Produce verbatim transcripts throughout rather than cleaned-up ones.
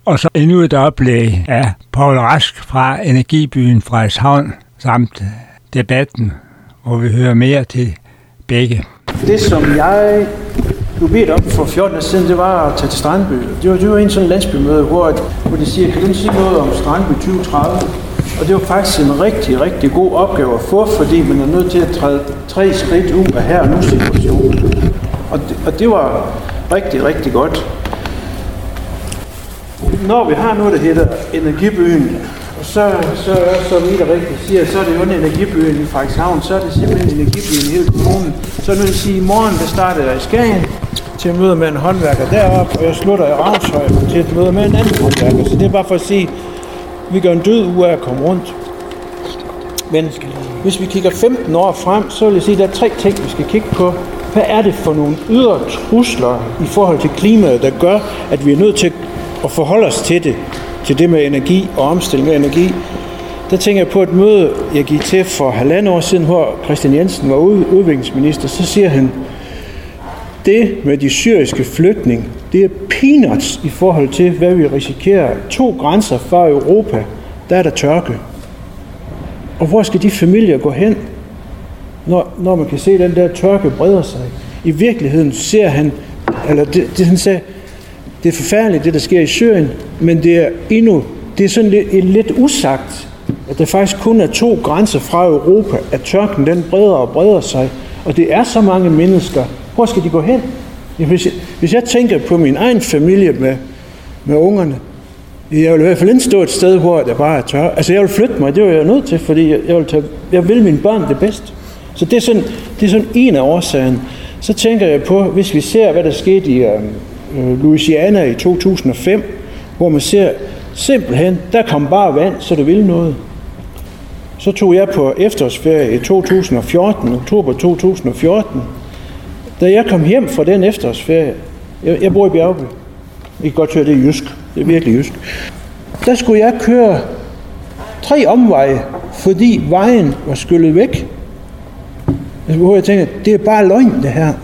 Og så endnu et oplæg af Poul Rask fra Energibyen Frederikshavn, samt debatten, hvor vi hører mere til begge. Det, som jeg blev bedt om for fjorten år siden, det var at tage til Strandby. Det var, det var en sådan landsbymøde, hvor, hvor de siger, kan du sige noget om Strandby tyve tredive? Og det var faktisk en rigtig, rigtig god opgave at få, fordi man er nødt til at træde tre skridt ud af her og nu situationen. Og det, og det var rigtig, rigtig godt. Når vi har noget, der hedder Energibyen, så, så, så vidt jeg rigtig siger, så er det jo en Energibyen i Frederikshavn, så er det simpelthen Energibyen i hele kommunen. Så nu vil sige, at i morgen der starter jeg i Skagen til et møde med en håndværker deroppe, og jeg slutter i Ravnshøj til et møde med en anden håndværker. Så det er bare for at sige, at vi gør en død uge af at komme rundt. Men hvis vi kigger femten år frem, så vil jeg sige, at der er tre ting, vi skal kigge på. Hvad er det for nogle ydre trusler i forhold til klimaet, der gør, at vi er nødt til at forholde os til det, til det med energi og omstilling af energi? Der tænker jeg på et møde, jeg gik til for halvandet år siden, hvor Kristian Jensen var udviklingsminister. Så siger han, det med de syriske flygtninge, det er peanuts i forhold til, hvad vi risikerer. To grænser fra Europa, der er der tørke. Og hvor skal de familier gå hen, når, når man kan se, at den der tørke breder sig? I virkeligheden ser han, eller det, det han sagde, det er forfærdeligt, det der sker i Syrien, men det er endnu, det er sådan lidt, lidt usagt, at der faktisk kun er to grænser fra Europa, at tørken den breder og breder sig, og det er så mange mennesker. Hvor skal de gå hen? Hvis jeg, hvis jeg tænker på min egen familie med, med ungerne, jeg vil i hvert fald ikke stå et sted, hvor der bare er tør. Altså jeg vil flytte mig, det er jeg nødt til, fordi jeg, jeg, vil, tage, jeg vil mine børn det bedste. Så det er, sådan, det er sådan en af årsagerne. Så tænker jeg på, hvis vi ser, hvad der skete i øh, Louisiana i to tusind og fem, hvor man ser simpelthen, der kom bare vand, så det ville noget. Så tog jeg på efterårsferie i to tusind og fjorten, oktober to tusind og fjorten. Da jeg kom hjem fra den efterårsferie, jeg, jeg bor i Bjergby, I kan godt høre, det er jysk, det er virkelig jysk, der skulle jeg køre tre omveje, fordi vejen var skyllet væk. Hvor jeg tænker, det er bare løgn det her.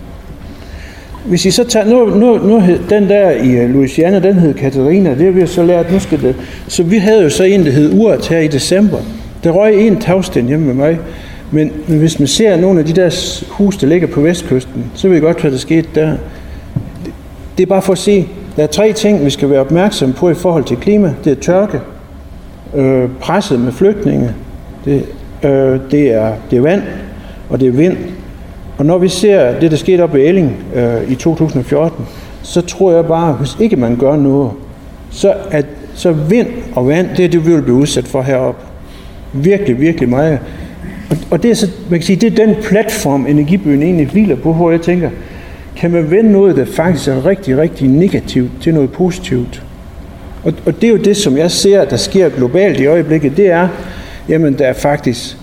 Hvis I så tager, nu, nu, nu hed, den der i Louisiana, den hed Katarina, det har vi så lært, nu skal det, så vi havde jo så en, der hed Uret her i december. Der røg en tagsten hjemme med mig, men, men hvis man ser nogle af de der hus, der ligger på vestkysten, så ved I godt, hvad der skete der. Det, det er bare for at sige, der er tre ting, vi skal være opmærksomme på i forhold til klima. Det er tørke, øh, presset med flygtninge, det, øh, det, er, det er vand, og det er vind. Og når vi ser det, der skete op i Elling øh, i to tusind og fjorten, så tror jeg bare, hvis ikke man gør noget, så, at, så vind og vand, det er det, vi vil blive udsat for heroppe. Virkelig, virkelig meget. Og, og det er så, man kan sige, det er den platform, Energibyen egentlig hviler på, hvor jeg tænker, kan man vende noget, der faktisk er rigtig, rigtig negativt til noget positivt? Og, og det er jo det, som jeg ser, der sker globalt i øjeblikket, det er, jamen der er faktisk,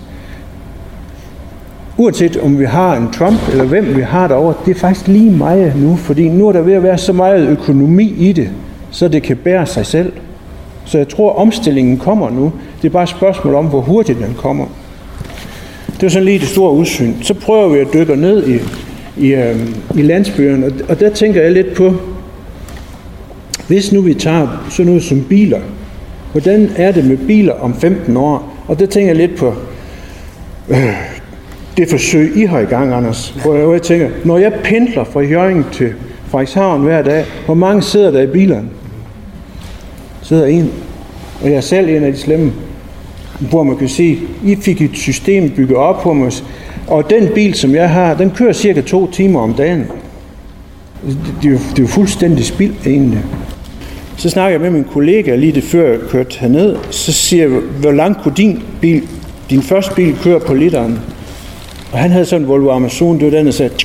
uanset om vi har en Trump, eller hvem vi har derovre, det er faktisk lige meget nu, fordi nu er der ved at være så meget økonomi i det, så det kan bære sig selv. Så jeg tror, omstillingen kommer nu. Det er bare et spørgsmål om, hvor hurtigt den kommer. Det er sådan lige det store udsyn. Så prøver vi at dykke ned i, i, øh, i landsbyerne, og, og der tænker jeg lidt på, hvis nu vi tager sådan noget som biler, hvordan er det med biler om femten år? Og der tænker jeg lidt på øh, det forsøg, I har i gang, Anders. Hvor jeg tænker, når jeg pendler fra Hjørring til Frederikshavn hver dag, hvor mange sidder der i bilerne? Sidder en, og jeg er selv en af de slemme, hvor man kan sige, I fik et system bygget op på mig, og den bil, som jeg har, den kører cirka to timer om dagen. Det, det, er, jo, det er jo fuldstændig spild egentlig. Så snakker jeg med min kollega lige det før jeg kørte herned, så siger jeg, hvor langt kunne din bil, din første bil køre på literen? Og han havde sådan en Volvo Amazon, det var den, der sagde,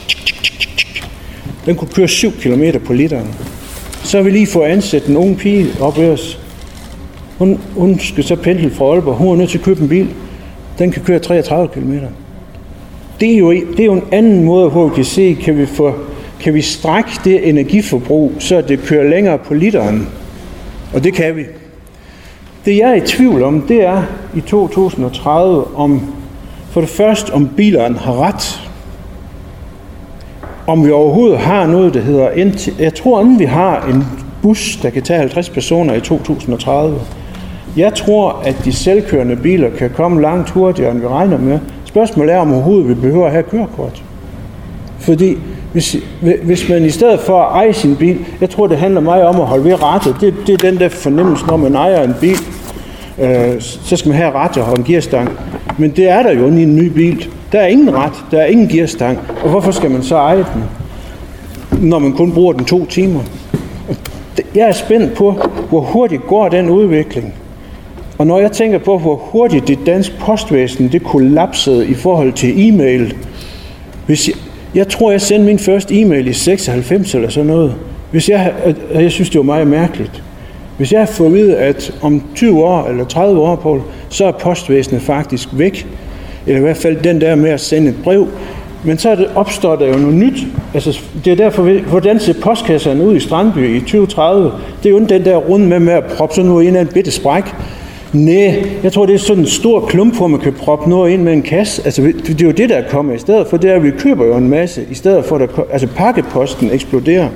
den kunne køre syv kilometer på literen. Så har vi lige fået ansat en unge pige op ved os. Hun, hun skal så pendle fra Aalborg. Hun er nødt til at købe en bil. Den kan køre treogtredive kilometer. Det er jo, det er jo en anden måde, hvor vi kan se, kan vi, få, kan vi strække det energiforbrug, så det kører længere på literen. Og det kan vi. Det jeg er i tvivl om, det er i to tusind og tredive, om for det første, om bilerne har ret. Om vi overhovedet har noget, der hedder... Jeg tror, om vi har en bus, der kan tage halvtreds personer i to tusind og tredive. Jeg tror, at de selvkørende biler kan komme langt hurtigere, end vi regner med. Spørgsmålet er, om overhovedet vi behøver at have kørekort. Fordi hvis, hvis man i stedet for at eje sin bil, jeg tror, det handler meget om at holde ved rattet. Det, det er den der fornemmelse, når man ejer en bil, øh, så skal man have rattet og en gearstang. Men det er der jo i en ny bil. Der er ingen rat, der er ingen gearstang. Og hvorfor skal man så eje den, når man kun bruger den to timer? Jeg er spændt på, hvor hurtigt går den udvikling. Og når jeg tænker på, hvor hurtigt det danske postvæsen det kollapsede i forhold til e-mail. Hvis jeg, jeg tror, jeg sendte min første e-mail i seksoghalvfems eller sådan noget. Hvis jeg, jeg synes, det var meget mærkeligt. Hvis jeg har fået at vide, at om tyve år eller tredive år, Poul, så er postvæsenet faktisk væk. Eller i hvert fald den der med at sende et brev. Men så er det, opstår der jo noget nyt. Altså, det er derfor, hvordan ser postkasserne ud i Strandby i tyve tredive? Det er jo den der runde med, med at proppe sådan noget ind af en bitte spræk. Næh, jeg tror, det er sådan en stor klump, hvor man kan proppe noget ind med en kasse. Altså, det er jo det, der kommer i stedet for. Det er, at vi køber jo en masse, i stedet for, at der, altså, pakkeposten eksploderer.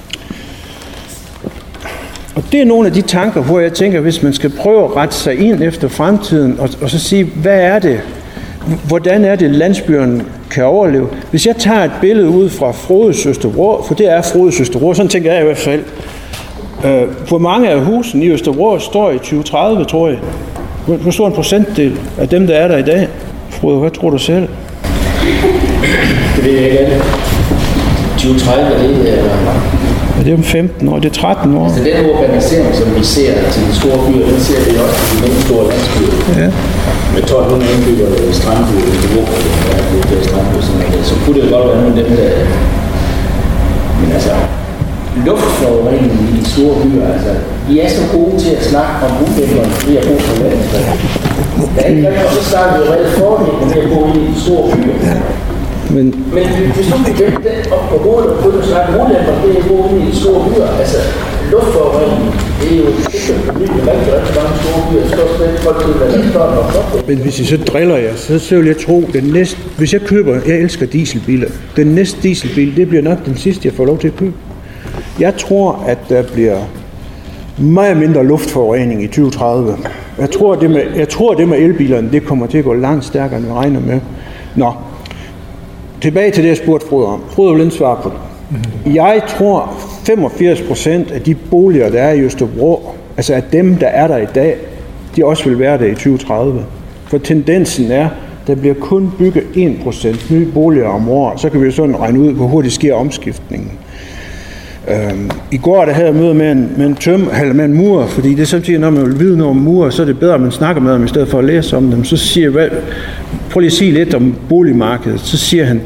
Og det er nogle af de tanker, hvor jeg tænker, hvis man skal prøve at rette sig ind efter fremtiden, og, og så sige, hvad er det? Hvordan er det, landsbyerne kan overleve? Hvis jeg tager et billede ud fra Frodes Østervrå, for det er Frodes Østervrå, sådan tænker jeg i hvert fald. Øh, hvor mange af husene i Østervrå står i tyve tredive, tror jeg? Hvor, hvor stor en procentdel af dem, der er der i dag? Frode, hvad tror du selv? Det ved jeg ikke. tyve tredive, det er... Ja, det er om femten år, det er tretten år. Altså den urbanisering, som vi ser til de store byer, den ser vi også i de store landsbyer. Ja. Med tolv hundrede indbyggere i Strandby, i det er Strandby, så kunne det godt være nogle af dem, der... Men altså, luftforureningen i de store byer, altså, I er så gode til at snakke om udviklerne, ved at bo på landet. Der er ikke rigtig, og så snakker vi jo rigtig fordelen med at bo i de store byer. Ja. Men, Men hvis du kan gemme den op på hovedet, og kunne du snakke ulemper, det er at bo i de store byer. Altså, luftforureningen, det er jo ikke et problem i rigtig, rigtig mange store byer. Så skal også folk til, hvad der står nok op. Men hvis I så driller jer, så, så vil jeg tro, den næste, hvis jeg køber, jeg elsker dieselbiler, den næste dieselbil, det bliver nok den sidste, jeg får lov til at købe. Jeg tror, at der bliver meget mindre luftforurening i tyve tredive. Jeg tror, det med, jeg tror, det med elbilerne, det kommer til at gå langt stærkere, end vi regner med. Nå, tilbage til det, jeg spurgte Frode om. Frode vil ikke svare på det. Jeg tror, femogfirs procent af de boliger, der er i Østervrå, altså af dem, der er der i dag, de også vil være der i tyve tredive. For tendensen er, der bliver kun bygget en procent nye boliger om året. Så kan vi jo sådan regne ud, hvor hurtigt sker omskiftningen. Øhm, I går der havde jeg møde med en, med en tøm, eller med en murer, fordi det er samtidig, når man vil vide noget om murer, så er det bedre, at man snakker med dem, i stedet for at læse om dem. Så siger jeg, prøv lige at sige lidt om boligmarkedet. Så siger han,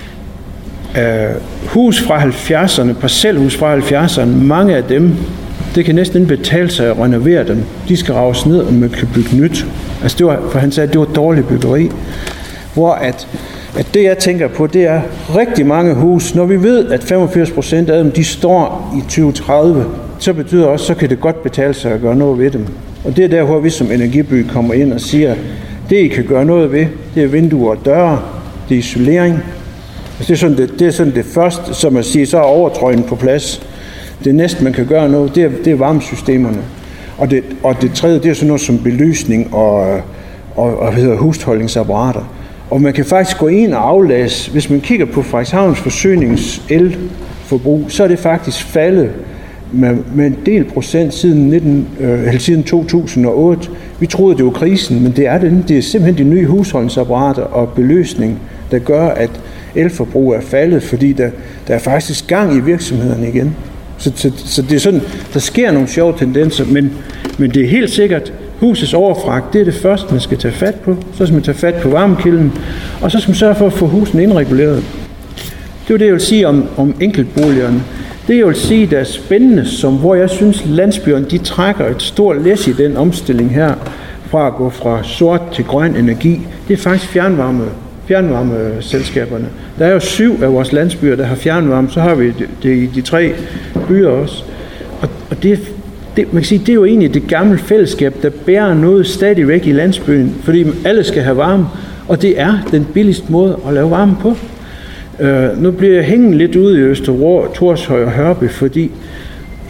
øh, hus fra halvfjerdserne, parcelhus fra halvfjerdserne, mange af dem, det kan næsten ikke betale sig at renovere dem. De skal raves ned, og man kan bygge nyt. Altså det var, for han sagde, at det var dårligt byggeri. Hvor at at det, jeg tænker på, det er rigtig mange hus. Når vi ved, at femogfirs procent af dem, de står i tyve tredive, så betyder også, så kan det godt betale sig at gøre noget ved dem. Og det er der, hvor vi som energiby kommer ind og siger, det I kan gøre noget ved, det er vinduer og døre, det er isolering. Altså, det, er sådan det, det er sådan det første, som at sige, så er overtrøjen på plads. Det næste, man kan gøre noget, det er, det er varmesystemerne. Og det, og det tredje, det er sådan noget som belysning og, og, og hvad hedder, husholdningsapparater. Og man kan faktisk gå ind og aflæse, hvis man kigger på Frederikshavns forsynings elforbrug, så er det faktisk faldet med, med en del procent siden, nitten, øh, siden to tusind og otte. Vi troede, det var krisen, men det er det. Det er simpelthen de nye husholdningsapparater og belysning, der gør, at elforbrug er faldet, fordi der, der er faktisk gang i virksomhederne igen. Så, så, så det er sådan, der sker nogle sjove tendenser, men, men det er helt sikkert, husets overfragt, det er det første, man skal tage fat på. Så skal man tage fat på varmekilden, og så skal man sørge for at få husene indreguleret. Det er det, jeg vil sige om, om enkeltboligerne. Det, jeg vil sige, der er spændende, som hvor jeg synes, landsbyerne, de trækker et stort læs i den omstilling her, fra at gå fra sort til grøn energi, det er faktisk fjernvarme, fjernvarmeselskaberne. Der er jo syv af vores landsbyer, der har fjernvarme, så har vi det, det i de tre byer også. Og, og det, det, man kan sige, det er jo egentlig det gamle fællesskab, der bærer noget stadigvæk i landsbyen, fordi alle skal have varme, og det er den billigste måde at lave varme på. Uh, nu bliver jeg hængende lidt ude i Østervrå, Torshøj og Hørby, fordi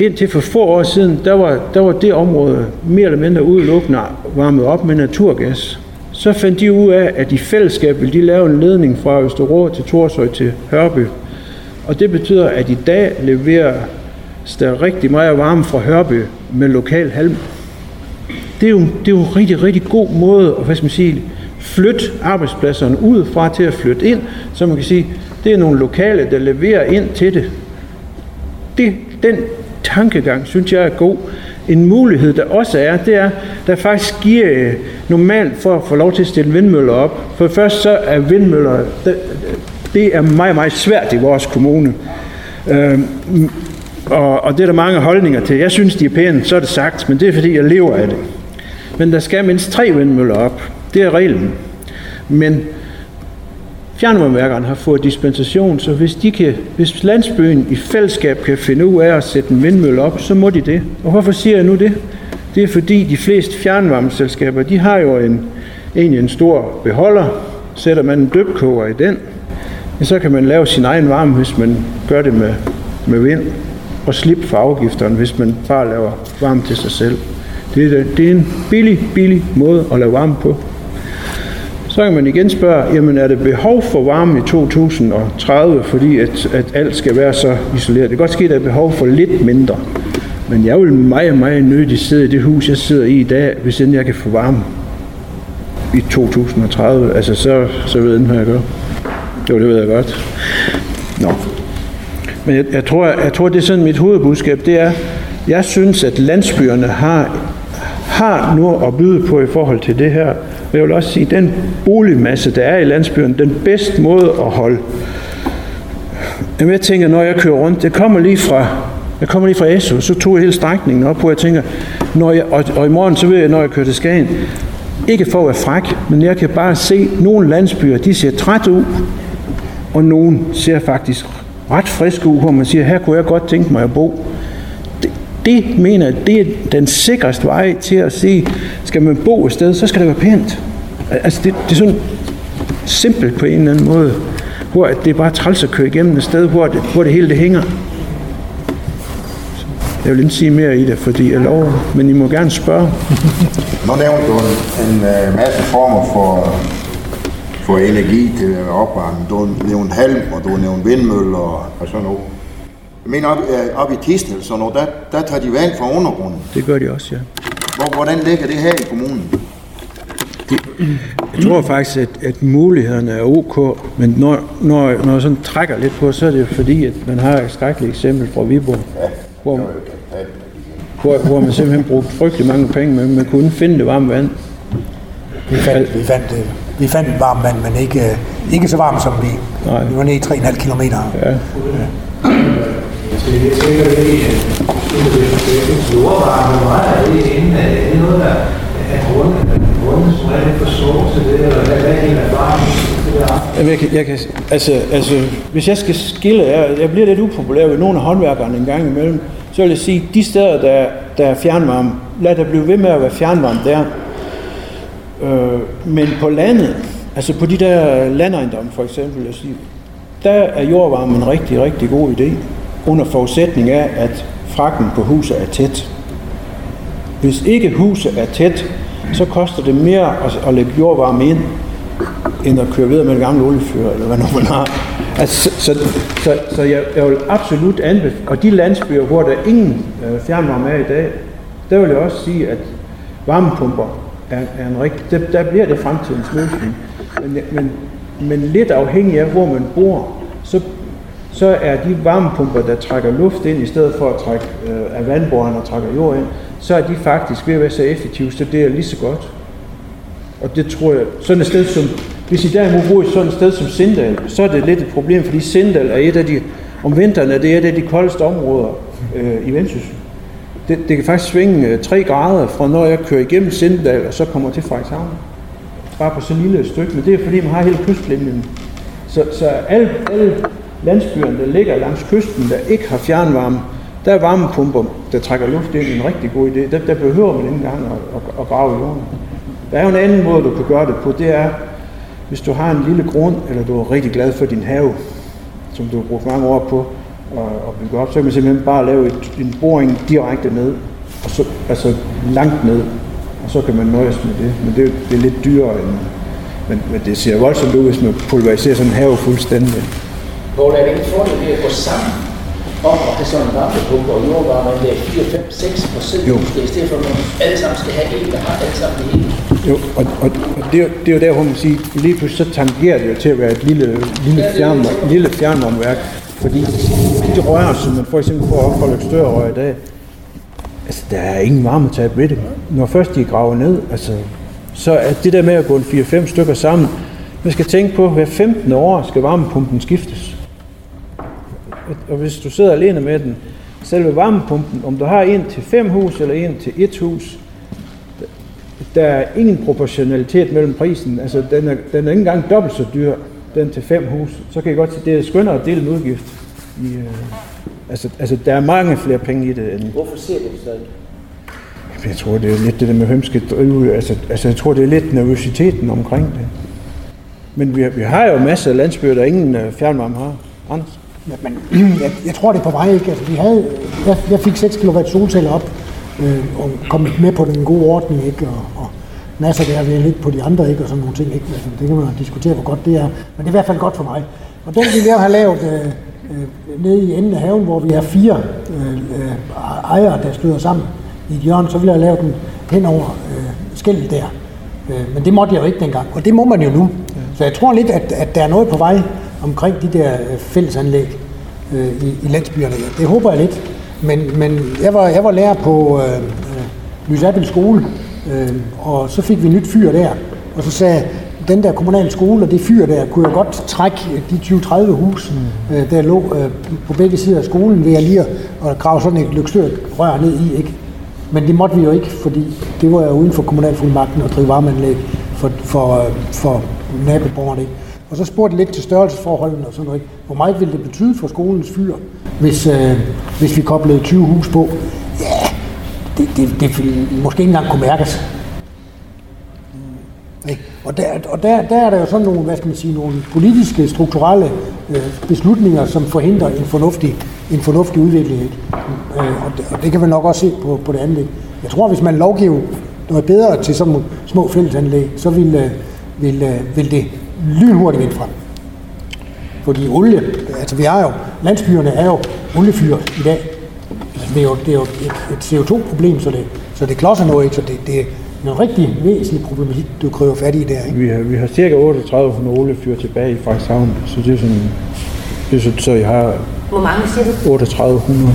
indtil for få år siden, der var, der var det område mere eller mindre udelukkende varmet op med naturgas. Så fandt de ud af, at i fællesskab ville de lave en ledning fra Østerå til Torshøj til Hørby. Og det betyder, at i dag leverer der rigtig meget varme fra Hørby med lokal halm. Det er jo, det er jo en rigtig, rigtig god måde at hvad skal man sige, flytte arbejdspladserne ud fra til at flytte ind, så man kan sige, det er nogle lokale, der leverer ind til det. det den tankegang, synes jeg er god. En mulighed, der også er, det er, der faktisk giver normalt for at få lov til at stille vindmøller op. For først så er vindmøller, det er meget, meget svært i vores kommune. Øhm, og, og det er der mange holdninger til. Jeg synes, de er pæne, så er det sagt, men det er fordi, jeg lever af det. Men der skal mindst tre vindmøller op. Det er reglen. Men fjernvarmeværkerne har fået dispensation, så hvis, de kan, hvis landsbyen i fællesskab kan finde ud af at sætte en vindmølle op, så må de det. Og hvorfor siger jeg nu det? Det er fordi de fleste fjernvarmeselskaber, de har jo en, egentlig en stor beholder. Sætter man en døbkoger i den, så kan man lave sin egen varme, hvis man gør det med, med vind, og slippe for afgifterne, hvis man bare laver varme til sig selv. Det er, det er en billig, billig måde at lave varme på. Så kan man igen spørge, jamen er det behov for varme i to tusind og tredive, fordi at, at alt skal være så isoleret? Det kan godt ske, at der er behov for lidt mindre. Men jeg vil meget, meget nødigt sidde i det hus, jeg sidder i i dag, hvis inden jeg kan få varme i to tusind og tredive. Altså, så, så ved jeg, hvad jeg gør. Jo, det ved jeg godt. Nå. Men jeg, jeg, tror, jeg tror, det er sådan mit hovedbudskab, det er, jeg synes, at landsbyerne har, har noget at byde på i forhold til det her. Og jeg vil også sige, at den boligmasse, der er i landsbyen, den bedste måde at holde. Jamen, jeg tænker, når jeg kører rundt, det kommer lige fra, jeg kommer lige fra Esso, så tog jeg hele strækningen op på, jeg tænker, når jeg, og, og i morgen, så vil jeg, når jeg kører til Skagen, ikke for at være fræk, men jeg kan bare se, at nogle landsbyer, de ser træt ud, og nogle ser faktisk ret friske ud, hvor man siger, her kunne jeg godt tænke mig at bo. Det, det mener jeg, det er den sikreste vej til at sige, skal man bo et sted, så skal det være pænt. Altså det, det er sådan simpelt på en eller anden måde, hvor det er bare træls at køre igennem et sted, hvor det, hvor det hele det hænger. Jeg vil ikke sige mere i det, fordi jeg lover, men I må gerne spørge. Nu nævnte du en, en masse former for, for energi til opvarmning. Du nævnte halm, og du nævnte vindmøller og, og sådan noget. Jeg mener, op, op i Tisted, så noget, der, der tager de vand fra undergrunden. Det gør de også, ja. Hvor, hvordan ligger det her i kommunen? Det, jeg tror faktisk, at, at mulighederne er ok, men når, når, når jeg sådan trækker lidt på, så er det fordi, at man har et skrækkeligt eksempel fra Viborg, ja, hvor, hvor, hvor man simpelthen brugte frygtelig mange penge, men man kunne finde det varme vand. Vi fandt, vi fandt, vi fandt varmt vand, men ikke, ikke så varmt som vi. Nej. Vi var nede i tre komma fem kilometer. Ja. Ja. Jeg tænker lige, at det jordvarme meget af det inden, er det noget, der er grunden, som er lidt for stor til det, eller hvad er en erfaring? Jeg kan, jeg kan, altså, altså, hvis jeg skal skille, jeg, jeg bliver lidt upopulær ved nogle af håndværkerne en gang imellem, så vil jeg sige, de steder, der, der er fjernvarme, lad der blive ved med at være fjernvarme der. Øh, men på landet, altså på de der landejendomme for eksempel, jeg siger, der er jordvarme en rigtig, rigtig god idé, under forudsætning af, at frakken på huset er tæt. Hvis ikke huset er tæt, så koster det mere at, at lægge jordvarme ind, end at køre videre med det gamle oliefyr, eller hvad nu man har. Altså, så, så, så jeg, jeg vil absolut anbefale, og de landsbyer, hvor der ingen øh, fjernvarme er i dag, der vil jeg også sige, at varmepumper er, er en rigtig, der, der bliver det fremtidens løsning. Men, men, men lidt afhængig af, hvor man bor, så, så er de varmepumper, der trækker luft ind, i stedet for at trække øh, af vandborerne og trækker jord ind, så er de faktisk ved at være så effektive, så det er lige så godt. Og det tror jeg, sådan et sted som, hvis I derimod bor i sådan et sted som Sindal, så er det lidt et problem, fordi Sindal er et af de, om vinteren er det et af de koldeste områder øh, i Vendsyssel. Det, det kan faktisk svinge øh, tre grader fra når jeg kører igennem Sindal, og så kommer til Frederikshavn. Bare på så lille et stykke, men det er fordi, man har hele kystlinjen. Så, så alle, alle landsbyerne, der ligger langs kysten, der ikke har fjernvarme, der er varmepumper, der trækker luft ind, en rigtig god idé. Der, der behøver man ikke engang at, at, at grave i jorden. Der er jo en anden måde, du kan gøre det på, det er, hvis du har en lille grund, eller du er rigtig glad for din have, som du har brugt mange år på, og, og bygge op, så kan man simpelthen bare lave et, en boring direkte ned, og så, altså langt ned, og så kan man nøjes med det. Men det, det er lidt dyrere, end, men, men det ser voldsomt ud, hvis man pulveriserer sådan en have fuldstændig. Hvor er det ikke fordel ved at gå sammen om at have sådan en varmepumpe og jordvarme, der er fire, fem, seks procent, i stedet for at man alle sammen skal have en, der har alle sammen det hele. Jo, og, og, og det, er, det er jo der, hvor man siger, lige pludselig så tangerer det jo til at være et lille, lille, fjern, lille fjernvarmeværk, fordi de rør, som man for eksempel får op fra Løgstør i dag, altså der er ingen varmetab ved det. Når først de graver ned, altså, så er det der med at gå en fire fem stykker sammen, man skal tænke på, at hver femtende år skal varmepumpen skiftes. Og hvis du sidder alene med den, selve varmepumpen, om du har en til fem hus eller en til et hus, der er ingen proportionalitet mellem prisen. Altså, den er, den er ikke engang dobbelt så dyr, den til fem hus. Så kan I godt se, det er skønnere at dele en udgift. I, øh, altså, altså, der er mange flere penge i det. End... Hvorfor ser du det stadig? Jeg tror, det er lidt det der med, hvem skal drive. Altså, altså, jeg tror, det er lidt nervøsiteten omkring det. Men vi, vi har jo masser af landsbyer, der ingen uh, fjernvarme har. Anders? Ja, men jeg, jeg tror, det er på vej, ikke? Altså, vi havde, jeg, jeg fik seks kilowatt solceller op, øh, og kom med på den gode ordning, ikke? Og, og masser der er lidt på de andre, ikke? Og sådan nogle ting, ikke? Altså, det kan man diskutere, hvor godt det er, men det er i hvert fald godt for mig. Og den vil jeg have lavet øh, øh, nede i enden af haven, hvor vi er fire øh, øh, ejere, der støder sammen i et hjørne, så vil jeg lave den hen over øh, skældet der. Øh, men det måtte jeg jo ikke dengang, og det må man jo nu. Så jeg tror lidt, at, at der er noget på vej omkring de der øh, fællesanlæg øh, i, i landsbyerne. Det håber jeg lidt. Men, men jeg, var, jeg var lærer på øh, øh, Lysabil skole, øh, og så fik vi nyt fyr der. Og så sagde den der kommunale skole og det fyr der, kunne jeg godt trække de tyve til tredive hus, øh, der lå øh, på begge sider af skolen, ved at lige at grave sådan et lykstørt rør ned i, ikke? Men det måtte vi jo ikke, fordi det var jo uden for kommunalfuldmagten at drive varmeanlæg for, for, for naboborgerne. Og så spurgte lidt til størrelsesforholdene og sådan noget. Hvor meget ville det betyde for skolens fyr, hvis, øh, hvis vi koblede tyve hus på? Ja, det, det, det ville måske ikke engang kunne mærkes. Og, der, og der, der er der jo sådan nogle, hvad skal man sige, nogle politiske, strukturelle øh, beslutninger, som forhindrer en fornuftig, en fornuftig udvikling. Øh, og, det, og det kan man nok også se på, på det andet. Jeg tror, hvis man lovgiver noget bedre til sådan nogle små fællesanlæg, så vil, øh, vil, øh, vil det lynhurtigt vinde frem. Fordi olie, altså vi har jo, landsbyerne er jo oliefyr i dag. Altså, det er jo, det er jo et, et C O to problem, så det, så det klodser noget, ikke? Så det, det er en rigtig væsentlig problematik, du kræver fat i der, ikke? Vi har, vi har cirka otteogtredive hundrede oliefyr tilbage i Frederikshavn, så det er sådan, det er så, så I har... Hvor mange siger du? otteogtredive hundrede.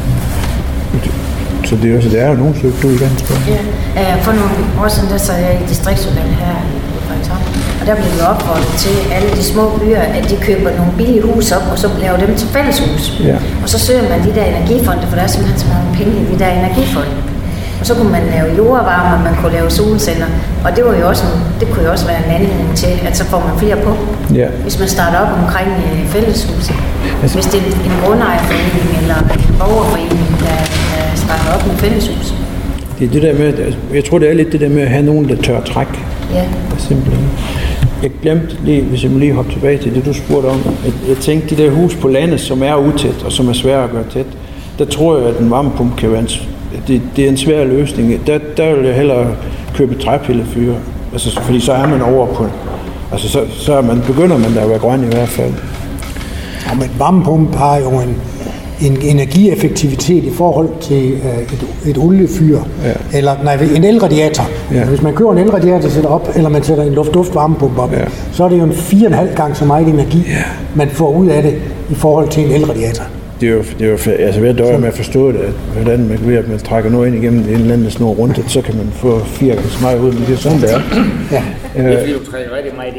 Så det er jo, så det er jo nogen søgt ud i Landsbyen. Ja, for nogle år siden, der sad jeg i distriktsudvalget her i Frederikshavn, og der blev vi opfordret til alle de små byer, at de køber nogle billige hus op, og så laver dem til fælleshus. Ja. Og så søger man de der energifonde, for der er simpelthen så mange penge i de der energifonde. Og så kunne man lave jordvarme, og man kunne lave solceller, og det var jo også en, det kunne jo også være en anledning til, at så får man flere på, ja. Hvis man starter op omkring fælleshus. Altså, hvis det er en grundejerforening eller en borgerforening, der, der starter op med fælleshus. Det er det der med, jeg tror det er lidt det der med at have nogen, der tør trække. Ja. Simpelthen. Jeg glemte lige, hvis jeg må lige hoppe tilbage til det, du spurgte om. Jeg, jeg tænkte, de der hus på landet, som er utæt og som er svære at gøre tæt, der tror jeg, at en varmepumpe kan være en, det, det er en svær løsning. Der, der vil jeg hellere købe træpillefyr, altså, fordi så er man over på, altså så, så er man, begynder man da at være grøn i hvert fald. Ja, men varmepumpe har jo en, en energieffektivitet i forhold til øh, et, et oliefyr, ja. Eller nej, en elradiator. Ja. Hvis man køber en elradiator sætter op, eller man sætter en luft-duft varmepumpe op, ja. Så er det jo en fire og en halv gang så meget energi, ja. Man får ud af det i forhold til en elradiator. Det er jo, det er jo altså ved at døje med at forstå det, at hvordan man, ved at man trækker noget ind igennem en eller anden snor rundt, så kan man få fire gange så meget ud, men det er sådan, det er. Ja. Øh, det er fordi, du træder rigtig meget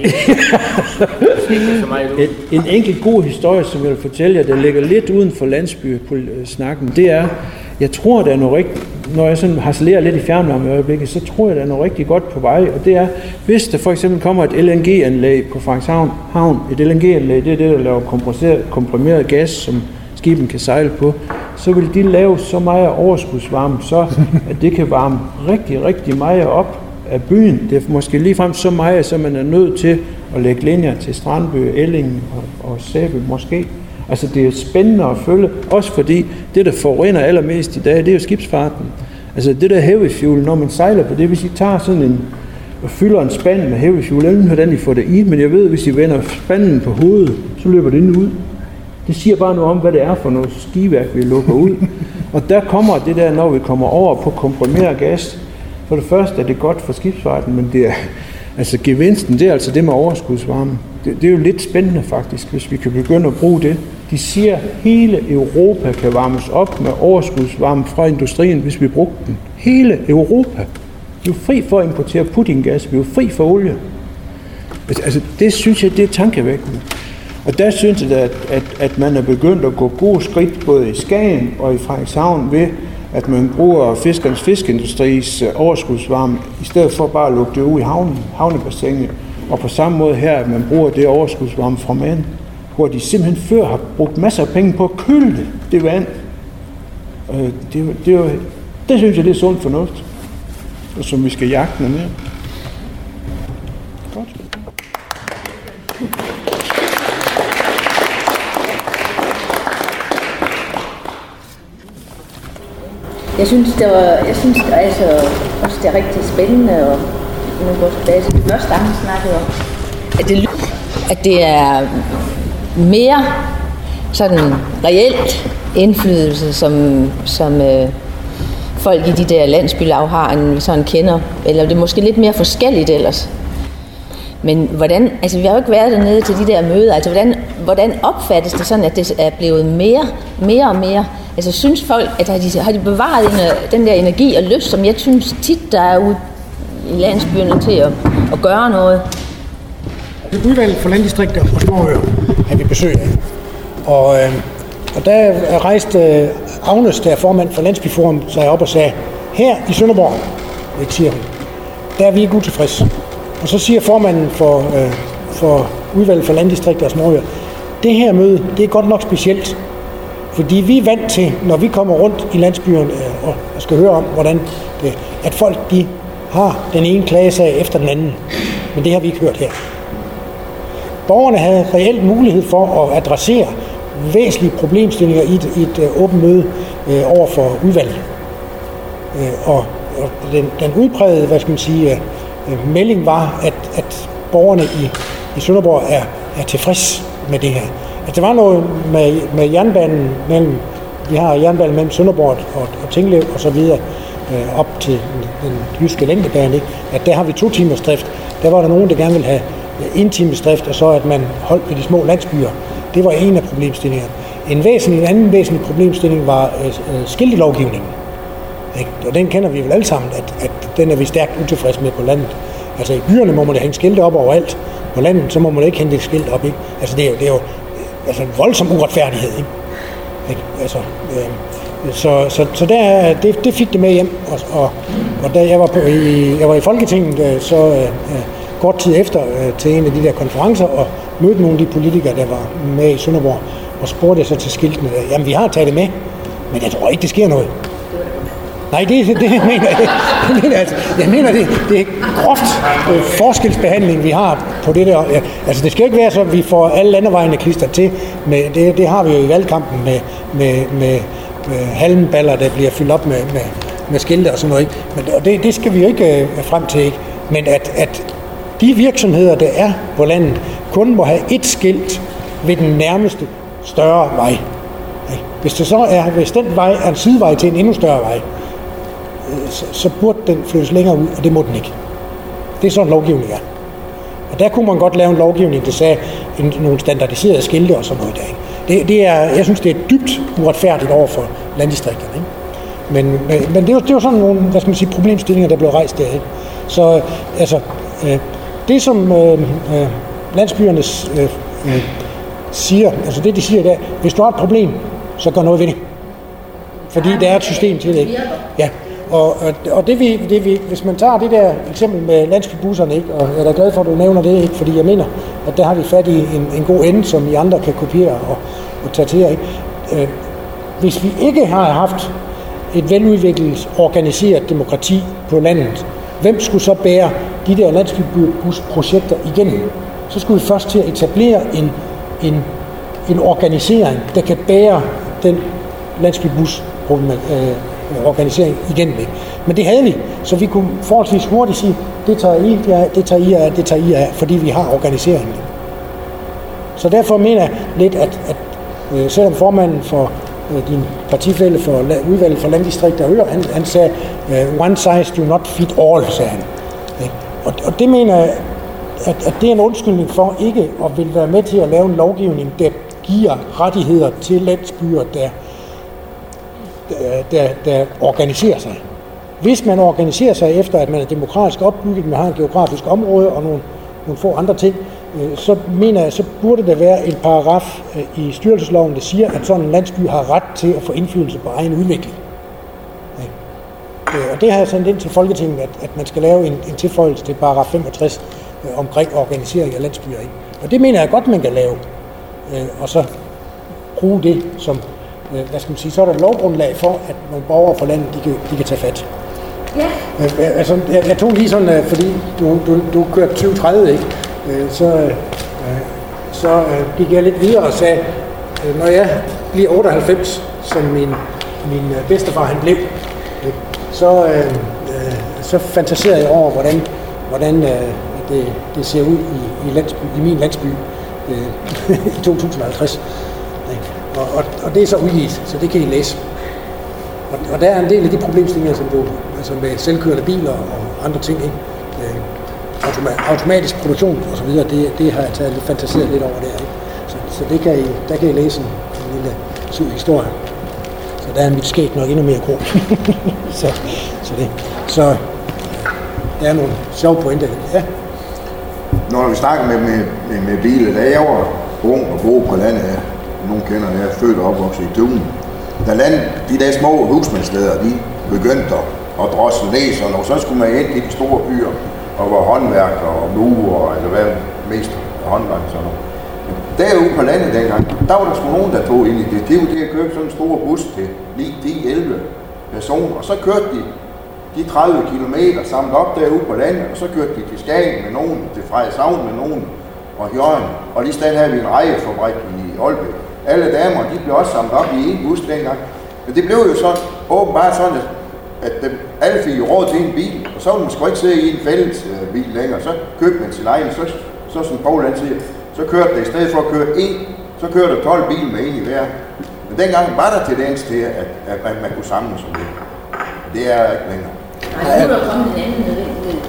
ind. En, en enkelt god historie, som jeg vil fortælle jer, der ligger lidt uden for landsby-snakken, det er, jeg tror, der er noget rigtigt, når jeg sådan harcelerer lidt i fjernvarme i øjeblikket, så tror jeg, der er noget rigtig godt på vej, og det er, hvis der for eksempel kommer et L N G-anlæg på Frederikshavn Havn, et L N G-anlæg, det er det, der laver komprimeret gas, som skibene kan sejle på, så vil de lave så meget overskudsvarme, så at det kan varme rigtig, rigtig meget op af byen. Det er måske ligefrem så meget, så man er nødt til at lægge linjer til Strandby, Elling og, og Sæby måske. Altså det er spændende at følge, også fordi det, der forurener allermest i dag, det er jo skibsfarten. Altså det der heavy fuel, når man sejler på det, hvis I tager sådan en og fylder en spand med heavy fuel, jeg ved ikke, hvordan I får det i, men jeg ved, hvis I vender spanden på hovedet, så løber det ud. Det siger bare noget om, hvad det er for noget skiværk, vi lukker ud. Og der kommer det der, når vi kommer over på komprimeret gas. For det første er det godt for skibsfarten, men det er, altså gevinsten, det er altså det med overskudsvarme. Det, det er jo lidt spændende faktisk, hvis vi kan begynde at bruge det. De siger, at hele Europa kan varmes op med overskudsvarme fra industrien, hvis vi brugte den. Hele Europa. Vi er jo fri for at importere Putin-gas. Vi er jo fri for olie. Altså, det synes jeg, det er tankevækkende. Og der synes jeg, at, at, at man er begyndt at gå gode skridt, både i Skagen og i Frederikshavn, ved at man bruger fiskernes fiskeindustris overskudsvarme, i stedet for bare at lukke det ud i havnen, havnebassinet. Og på samme måde her, at man bruger det overskudsvarme fra mand, hvor de simpelthen før har brugt masser af penge på at køle det, det vand. Det, det, det, det synes jeg, det er sund fornuft, og som vi skal jagte noget mere. Godt. Jeg synes, det var, jeg synes altså, også, det er rigtig spændende, og nu går tilbage til det første, han snakkede om, at det, at det er mere sådan reelt indflydelse, som, som øh, folk i de der landsbylav har, end vi sådan kender. Eller det er måske lidt mere forskelligt ellers. Men hvordan, altså vi har jo ikke været dernede til de der møder, altså hvordan, hvordan opfattes det sådan, at det er blevet mere, mere og mere? Altså synes folk, at har de, har de bevaret en, den der energi og lyst, som jeg synes tit, der er ude i landsbyerne til at, at gøre noget? Det udvalg for landdistrikter og småøer har vi besøg af. Og, øh, og der rejste øh, Agnes, der er formand for Landsbyforum, sig op og sagde, her i Sønderborg, det siger hun, der er vi ikke utilfredse. Og så siger formanden for, øh, for udvalget for landdistrikter og småøer, det her møde, det er godt nok specielt. Fordi vi er vant til, når vi kommer rundt i landsbyerne øh, og, og skal høre om, hvordan det, at folk de har den ene klagesag efter den anden. Men det har vi ikke hørt her. Borgerne havde reelt mulighed for at adressere væsentlige problemstillinger i et, i et uh, åbent møde uh, over for udvalget. Uh, og og den, den udprægede, hvad skal man sige, uh, melding var, at, at borgerne i, i Sønderborg er, er tilfreds med det her. At der var noget med, med jernbanen mellem, vi har jernbanen mellem Sønderborg og, og Tinglev og så videre, uh, op til den, den jyske længdebane, ikke? At der har vi to timers drift. Der var der nogen, der gerne ville have en times drift, og så at man holdt ved de små landsbyer. Det var en af problemstillingerne. En væsentlig, en anden væsentlig problemstilling var øh, skiltelovgivningen. Ikke? Og den kender vi vel alle sammen, at, at den er vi stærkt utilfreds med på landet. Altså i byerne må man hænge skilte op overalt. På landet, så må man ikke hænge skilt op. Ikke? Altså det er jo, det er jo altså, en voldsom uretfærdighed. Ikke? Ikke? Altså, øh, så, så, så der, det, det fik det med hjem. Og, og, og da jeg var, på, i, jeg var i Folketinget, så øh, kort tid efter øh, til en af de der konferencer, og mødte nogle af de politikere, der var med i Sønderborg, og spurgte så til skiltene, jamen vi har taget det med, men jeg tror ikke, det sker noget. Nej, det, det, det mener jeg. Jeg mener, altså, jeg mener det, det er groft øh, forskelsbehandling, vi har på det der. Ja, altså, det skal ikke være så, at vi får alle landevejene klistret til. Med, det, det har vi jo i valgkampen med, med, med, med halmballer, der bliver fyldt op med, med, med skilte og sådan noget. Ikke? Men, og det, det skal vi jo ikke øh, frem til. Ikke? Men at, at de virksomheder, der er på landet, kun må have ét skilt ved den nærmeste større vej. Hvis det så er, hvis den vej er en sidevej til en endnu større vej, så, så burde den flyttes længere ud, og det må den ikke. Det er sådan en lovgivning er. Og der kunne man godt lave en lovgivning, der sagde en, nogle standardiserede skilte og sådan noget der. Ikke? Det, det er, jeg synes, det er dybt uretfærdigt over for landdistrikterne. Ikke? Men, men, men det, er jo, det er jo sådan nogle, hvad skal man sige, problemstillinger, der blev rejst der. Ikke? Så altså, øh, det som øh, øh, landsbyernes øh, øh, siger, altså det de siger der, hvis du har et problem, så gør noget ved det. Fordi der er et system til det, ikke? Ja. Og, og, og det, vi, det vi, hvis man tager det der eksempel med landsbybusserne, ikke? Og jeg er da glad for, at du nævner det, ikke? Fordi jeg mener, at der har vi fat i en, en god ende, som I andre kan kopiere og, og tage til, ikke? Øh, hvis vi ikke har haft et veludviklet, organiseret demokrati på landet, hvem skulle så bære de der landsbybusprojekter igennem? Så skulle vi først til at etablere en, en en organisering, der kan bære den landsbybus øh, organisering igennem. Ikke? Men det havde vi, så vi kunne forholdsvis hurtigt sige, det tager I, ja, det tager I af, det tager I af, fordi vi har organiseringen. Så derfor mener jeg lidt, at, at øh, selvom formanden for øh, din partifælle for udvalget for landdistrikter og øer, han, han sagde, uh, one size do not fit all, sagde han. Okay? Og, og det mener jeg, at, at det er en undskyldning for ikke at vil være med til at lave en lovgivning, der giver rettigheder til landsbyer, der, der, der, der organiserer sig. Hvis man organiserer sig efter, at man er demokratisk opbygget, man har en geografisk område og nogle, nogle få andre ting, så mener jeg, så burde der være en paragraf i styrelsesloven, der siger, at sådan en landsby har ret til at få indflydelse på egen udvikling. Og det har jeg sendt ind til Folketinget, at, at man skal lave en, en tilføjelse til paragraf femogtres omkring organisering af landsbyer. Og det mener jeg godt, man kan lave. Og så bruge det som, hvad skal man sige, så er der et lovgrundlag for, at nogle borgere fra landet, de kan, de kan tage fat. Ja. Altså, jeg, jeg tog lige sådan, fordi du, du, du kørte tyve tredive, ikke? Så, så gik jeg lidt videre og sagde, når jeg bliver otteoghalvfems, som min, min bedstefar han blev, så, så fantaserede jeg over, hvordan, hvordan det, det ser ud i, i, landsby, i min landsby i to tusind og halvtreds. Og, og, og det er så udgivet, så det kan I læse. Og, og der er en del af de problemstillinger, som du, altså med selvkørende biler og andre ting, ikke? Automatisk produktion og så videre, det, det har jeg taget lidt fantaseret lidt over der. Ikke? Så, så det kan I, der kan I læse en, en lille sød historie. Så der er mit skæg nok endnu mere grå. så, så det. Så der er nogle sjove pointer. Ja. Når vi snakker med, med, med, med biler, da jeg var ung og boede på landet her, nogen kender det, jeg er født og opvokset i Tuen, da landet, de der små husmandssteder, de begyndte at drosle ned, så når så skulle man ind i de store byer, og var håndværker og murer, eller hvad mest håndværk og sådan noget. Derude på landet dengang, der var der sgu nogen, der tog ind i det. Det var det at købe sådan en stor bus til ni til elleve personer, og så kørte de de tredive kilometer samlet op derude på landet, og så kørte de til Skagen med nogen, til Frederikshavn med nogen, og Hjørring. Og lige stedet havde vi en rejefabrik i Aalbæk. Alle damer, de blev også samlet op i en bus dengang. Men det blev jo sådan, åbenbart sådan, at at dem, alle fik råd til en bil, og så ville man sgu ikke sidde i en fælles øh, bil længere. Så købte man sin egen, så, så som Poul siger, så kørte det i stedet for at køre en, så kørte der tolv biler med en i hver. Men dengang var der tendens til, at, at man, man kunne samles om det. Det er ikke længere. Nej, nu er der kommet en anden nødvendighed.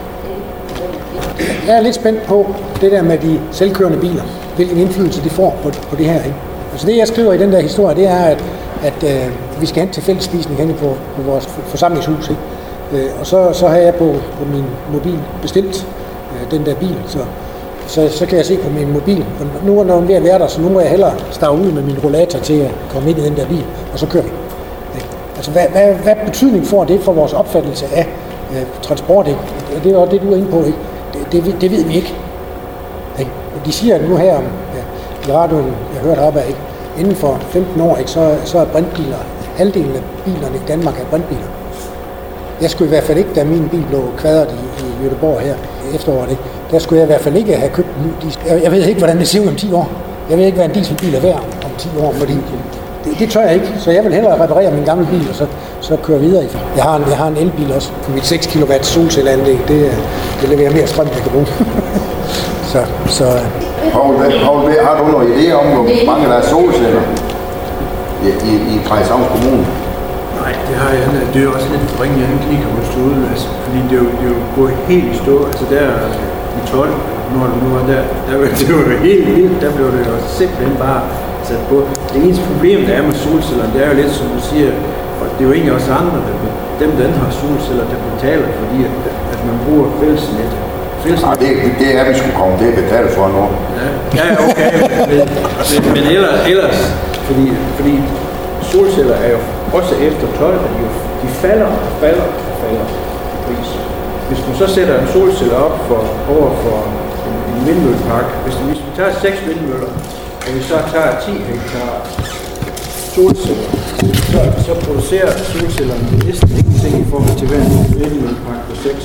Jeg er lidt spændt på det der med de selvkørende biler. Hvilken indflydelse de får på, på det her. Ikke? Altså det, jeg skriver i den der historie, det er, at at øh, vi skal hen til fællesspisning hen på, på vores forsamlingshus. Ikke? Øh, og så, så har jeg på, på min mobil bestilt øh, den der bil, så, så, så kan jeg se på min mobil. Og nu er den ved at være der, så nu må jeg hellere starte ud med min rollator til at komme ind i den der bil, og så kører vi. Ikke? Altså hvad, hvad, hvad betydning får det for vores opfattelse af øh, transport? Ikke? Det er også det, du er inde på. Ikke? Det, det, det ved vi ikke. Ikke? De siger nu her ja, i radioen, jeg hørte op af, ikke? Inden for femten år, ikke, så, så er brintbiler, halvdelen af bilerne i Danmark er brintbiler. Jeg skulle i hvert fald ikke, da min bil blev kvadret i, i Göteborg her i efteråret, ikke, der skulle jeg i hvert fald ikke have købt en ny diesel. Jeg, jeg ved ikke, hvordan det ser ud om ti år. Jeg ved ikke, hvad en dieselbil er værd om ti år, fordi det, det tør jeg ikke. Så jeg vil hellere reparere min gamle bil, og så, så køre videre i. Jeg har en, jeg har en elbil også. Mit seks kilowatt solcelleanlæg, det, det leverer mere strøm, jeg kan bruge. så, så Poul, Poul, har du noget idé om, hvor mange der er solceller i, i, i Frederikshavns Kommune? Nej, det har jeg. Det er jo også lidt forringet, jeg ikke lige kan forstå ud, altså, fordi det er, jo, det er jo gået helt i stå. Altså der i tolv, når du nu var der, der var det jo helt vildt, der blev det jo simpelthen bare sat på. Det eneste problem, der er med solcellerne, det er jo lidt, som du siger, og det er jo egentlig også andre, der, dem der har solceller, der betaler, fordi at, at man bruger fællesnet. Nej, det, det er, vi skulle komme til at betale for nu. Ja, ja okay. men, men, men ellers, ellers fordi, fordi solceller er jo også efter tolv, de, de falder og falder og falder i pris. Hvis man så sætter en solcelle op for, over for en, en vindmøllepark, hvis, hvis vi tager seks vindmøller, og vi så tager ti hektar solceller, så, så producerer solcellerne næsten ingenting i forhold til hver vindmøllepark på seks.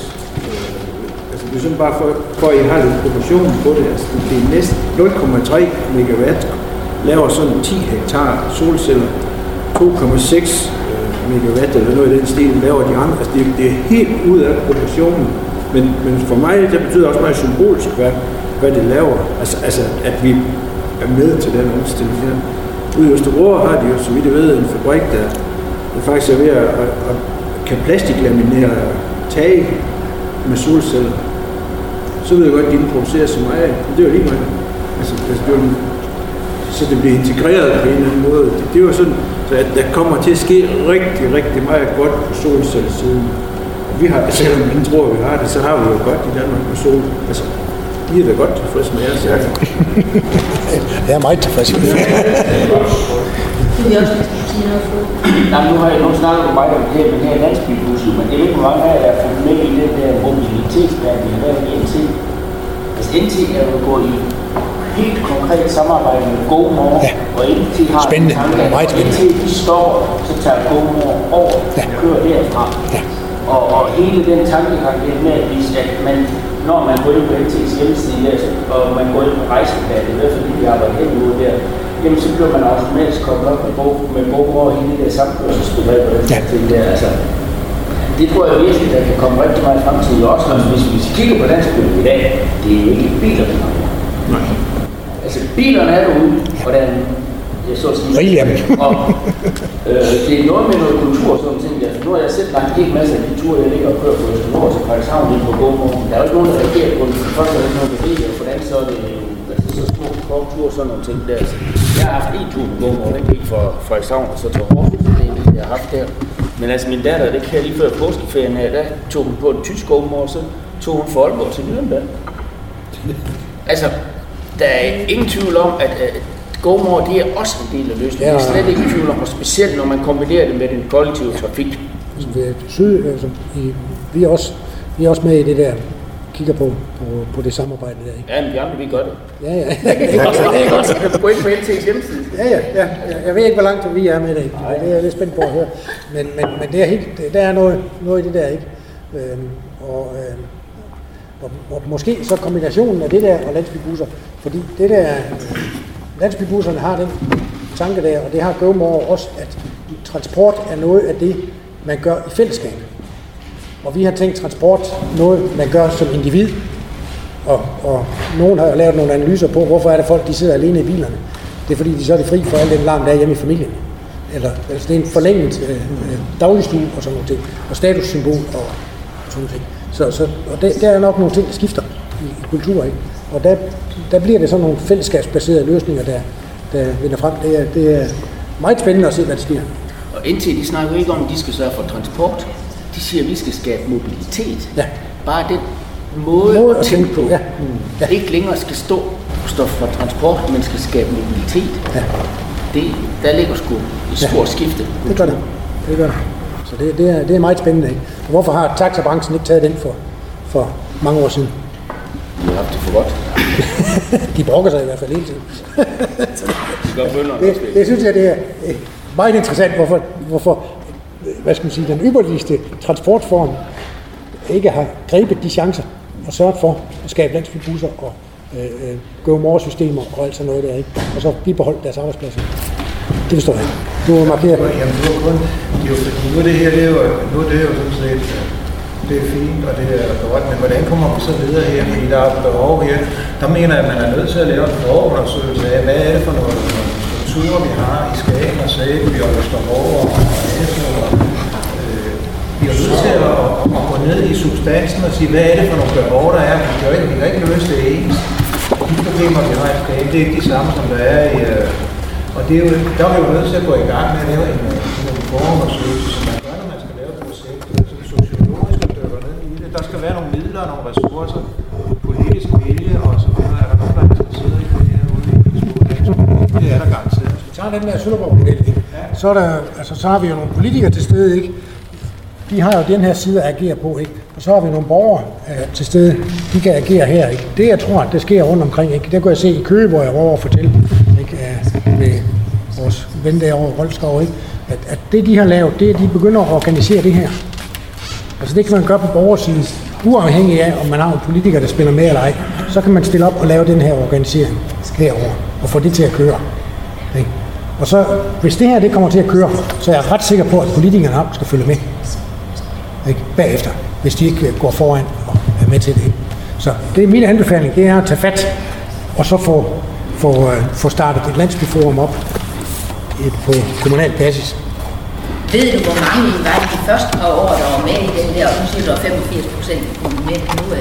Det er sådan bare for, for at I har lidt proportion på det. Altså, det er næsten nul komma tre megawatt laver sådan ti hektar solceller, to komma seks megawatt eller noget i den stil, laver de andre. Altså det, det er helt ud af proportionen. Men, men for mig, det betyder også meget symbolisk, hvad, hvad det laver. Altså, altså, at vi er med til den omstilling her. Ude i Østervrå har de jo, så vidt jeg ved, en fabrik, der, der faktisk er ved at, at, at kan plastiklaminere tage med solceller. Så ved jeg godt, at de ikke producerer så meget. Men det er jo lige meget. Altså, altså, det er jo, så det bliver integreret på en eller anden måde. Det, det er jo sådan, så at der kommer til at ske rigtig, rigtig meget godt på solcellesiden. Vi har, selvom ingen tror, vi har det, så har vi jo godt i Danmark med sol. Altså, vi er da godt tilfreds med jeres. Ja. Jeg er meget tilfreds med det. Det er også næsten sige noget for. Nej, nu har jeg nu snakket med mig om det her med det her landsbyhuset, men det er ikke mange af jer, der er fulgt med i den der mobilitetsplan, vi har lavet i N T. Altså N T er jo gået i helt konkret samarbejde med GoMore, ja. Og N T har spændende. en tanke, at N T de stopper, så tager GoMore over ja. Og kører derfra. Ja. Og, og hele den tankegang det med, at, vise, at man, når man går ind på N T's hjemmeside, og man går ind på rejseplanen, det er fordi vi arbejder hen mod der, jamen så bliver man automatisk koblet op med, med GoMore og hele det der samkørselsbegreb og den ja. Ting der. Altså, det tror jeg virkelig, der kan komme rigtig meget fremtid også, når hvis vi kigger på landsbyen i dag, det er jo ikke biler, der kommer. Nej. Altså bilerne er derude, hvordan jeg så at sige. Rigeligt. Og øh, det er noget med noget kultur og sådan ting. Altså, nu har jeg selv lagt en hel masse af de ture, jeg ligger og kører på Østervrå til Frederikshavn lige på GoMore. Der er jo ikke nogen, der reagerer på det. Først er det noget befriet, og for den så er det altså, så små kort ture og sådan nogle ting der. Altså, jeg har haft en tur på GoMore, den gik fra Frederikshavn og så til Aarhus, det er det, jeg har haft der. Men altså min datter, det kan jeg lige før påskeferien her, der tog hun på en tysk GoMore, og så tog hun fra Aalborg til Nürnberg. Altså, der er ingen tvivl om, at uh, GoMore, det er også en del af løsningen. Ja. Det er slet ikke tvivl om, og specielt når man kombinerer det med den kollektive trafik. Syd, altså, i, vi, er også, vi er også med i det der, kigger på, på, på det samarbejde der. Ikke? Ja, men vi andre, vi gør det. Ja, ja. Det er godt, så kan du gå ind på N T's hjemmeside. Ja, ja, ja. Jeg ved ikke, hvor langt vi er med det. Det er jeg lidt spændt på at høre. Men, men, men det er helt, der er noget, noget i det der, ikke? Øhm, og, øhm, og, og måske så kombinationen af det der og landsbybusser, fordi det der, landsbybusserne har den tanke der, og det har GoMore også, at transport er noget af det, man gør i fællesskab. Og vi har tænkt transport noget, man gør som individ, og, og nogen har lavet nogle analyser på, hvorfor er det folk, de sidder alene i bilerne. Det er fordi, de så er det fri for al den larm, der er hjemme i familien. Eller altså det er en forlænget øh, dagligstue og sådan nogle ting, og statussymbol og, og sådan nogle ting. Så, så, og der, der er nok nogle ting, der skifter i, i kultur, ikke? Og der, der bliver det sådan nogle fællesskabsbaserede løsninger, der, der vinder frem. Det er, det er meget spændende at se, hvad der sker. Og indtil de snakker ikke om, at de skal sørge for transport. De siger, at vi skal skabe mobilitet. Ja. Bare den måde, måde at tænke på, ja. Mm. Ja. ikke længere skal stå stå for transport, men skal skabe mobilitet. Ja. Det, der ligger sgu et stort ja. Skifte. Det gør det. Det gør det. Så det, det, er, det er meget spændende. Ikke? Og hvorfor har taxabranchen ikke taget den for, for mange år siden? De har haft det for godt. De brokker sig i hvert fald hele tiden. de gør bønder, det, det synes jeg, det er meget interessant, hvorfor, hvorfor hvad skal man sige, den ypperligste transportform ikke har grebet de chancer og sørget for at skabe landsbybusser og øh, GoMore-systemer og alt sådan noget der, ikke? Og så bibeholde deres arbejdspladser. Det forstår jeg ikke. Du har markeret. Jamen, det var kun, det er jo fordi, nu er det her, det er jo, nu er det jo sådan set, det er fint, og det er godt, men hvordan kommer vi så videre her? Fordi der er behov her. Der mener jeg, at man er nødt til at lave en forundersøgelse af, hvad er det for nogle strukturer, vi har i Skagen og Sæby og Østervrå og Aarhus. Vi er nødt til at, at, at gå ned i substansen og sige, hvad er det for nogle behov, der er? Vi kan jo ikke, vi kan ikke løse det ens. De problemer, vi har i Skagen, det er ikke de samme, som der er i... Og det er jo, der er vi jo nødt til at gå i gang med at lave en, en forundersøgelse, som man gør, når man skal lave et projekt. Så det sociologiske dykker ned i det. Der skal være nogle midler og nogle ressourcer, politisk vilje og så videre. Er der nogen, der er interesseret i det her ude i skolen? Det er der garanteret. Hvis vi tager den der Sønderborg-model, så, er der, altså, så har vi jo nogle politikere til stede, ikke? De har jo den her side at agere på, ikke? Og så har vi nogle borgere øh, til stede, de kan agere her, ikke? Det jeg tror, at det sker rundt omkring, ikke? Det kunne jeg se i Køge, hvor jeg var over at fortælle, ikke? Øh, med vores ven derovre i Rolskov, ikke? At, at det de har lavet, det er, at de begynder at organisere det her. Altså det kan man gøre på borgersiden, uafhængig af, om man har en politiker, der spiller med eller ej. Så kan man stille op og lave den her organisering herover og få det til at køre. Og så, hvis det her det kommer til at køre, så er jeg ret sikker på, at politikerne nok skal følge med. Ikke? Bagefter, hvis de ikke går foran og er med til det. Ikke? Så det er min anbefaling, det er at tage fat, og så få, få, få startet et landsbyforum op på kommunal basis. Ved du, hvor mange I var de første par år, der var med i den der, og nu siger du, der femogfirs procent med nu?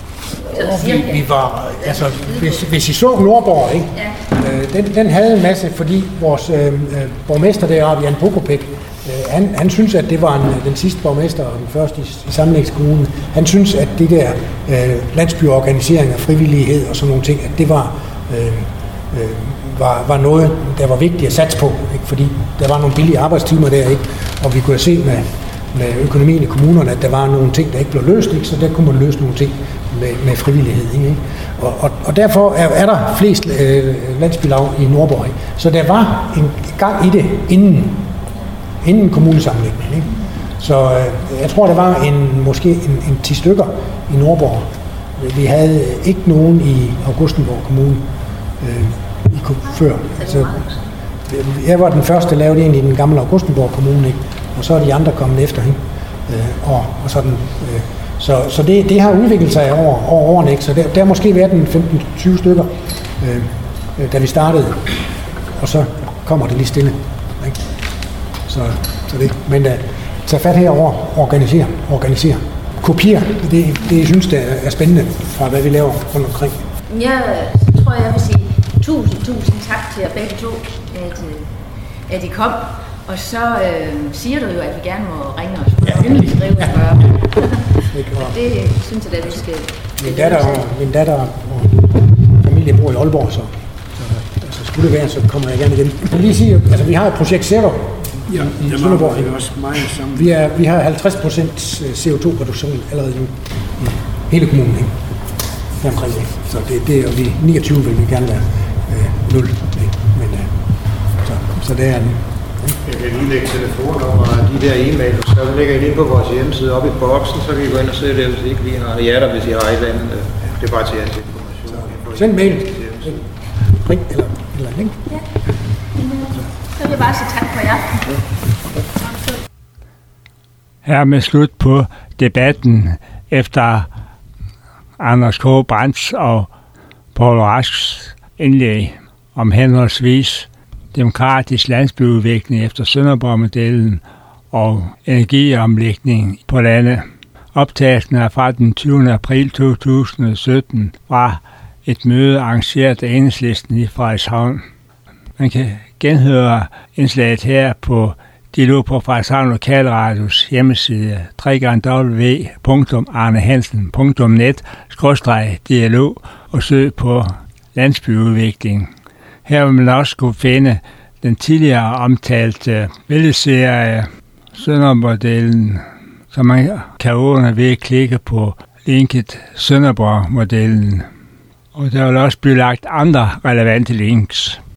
Vi, vi var, altså, hvis, hvis I så Nordborg, ikke? Ja. Øh, den, den havde en masse, fordi vores øh, borgmester deroppe, Jan Pokopek, øh, han, han synes, at det var en, den sidste borgmester og den første i, i sammenlægskommunen. Han synes, at det der øh, landsbyorganisering og frivillighed og sådan nogle ting, at det var, øh, øh, var, var noget, der var vigtigt at satse på, ikke? Fordi der var nogle billige arbejdstimer der, ikke? Og vi kunne se med, med økonomien i kommunerne, at der var nogle ting, der ikke blev løst, ikke? Så der kunne man løse nogle ting med, med frivillighed. Ikke? Og, og, og derfor er, er der flest øh, landsbylag i Nordborg. Ikke? Så der var en gang i det inden, inden kommunesammenlægningen. Ikke? Så øh, jeg tror, der var en, måske en, en ti stykker i Nordborg. Vi havde ikke nogen i Augustenborg Kommune øh, i, før. Altså, jeg var den første, der lavede en i den gamle Augustenborg Kommune, ikke? Og så er de andre kommet efter. Ikke? Øh, og, og sådan... Øh, Så, så det, det har udviklet sig over, over årene, ikke? Så der, der har måske været en femten til tyve stykker, øh, da vi startede, og så kommer det lige stille. Ikke? Så, så det, men uh, tag fat herover, organisere, organisere, kopiere, det, det jeg synes, det er spændende fra, hvad vi laver rundt omkring. Jeg tror, jeg vil sige tusind, tusind tak til jer begge to, at, at I kom. Og så øh, siger du jo, at vi gerne må ringe os for at skrive og spørge. Det synes jeg da, vi skal... Min datter, og, min datter og familie bor i Aalborg, så, så altså, skulle det være, så kommer jeg gerne igen. Jeg vil lige sige, altså vi har et projekt Zero ja, i Sønderborg. Det er også meget sammen. Vi, er, vi har halvtreds procent C O to reduktion allerede nu i hele kommunen. Ikke? Omkring det. Så det, det er vi niogtyve vil vi gerne være øh, nul. Ikke? Men, øh, så, så det er den. Jeg kan lige lægge telefonnummer og de der e-mails, så lægger I ind på vores hjemmeside op i boksen, så kan I gå ind og se det, hvis I ikke lige har det. Ja, der hvis I har et eller andet. Det er bare til jeres information. Send mail. Ring eller eller link. Ja. Så vil jeg bare sige tak for jer. Her med slut på debatten efter Anders K. Brandts og Poul Rasks indlæg om henholdsvis demokratisk landsbyudvikling efter Sønderborg-modellen og energiomlægning på landet. Optagelsen er fra den tyvende april to tusind og sytten var et møde arrangeret af Enhedslisten i Frederikshavn. Man kan genhøre indslaget her på Dialog på Frederikshavn Lokalradios hjemmeside w w w punktum arnehansen punktum net skråstreg dialog og søg på landsbyudvikling. Her vil man også kunne finde den tidligere omtalte billedserie Sønderborg-modellen, som man kan åbne ved at klikke på linket Sønderborg-modellen. Og der vil også blive lagt andre relevante links.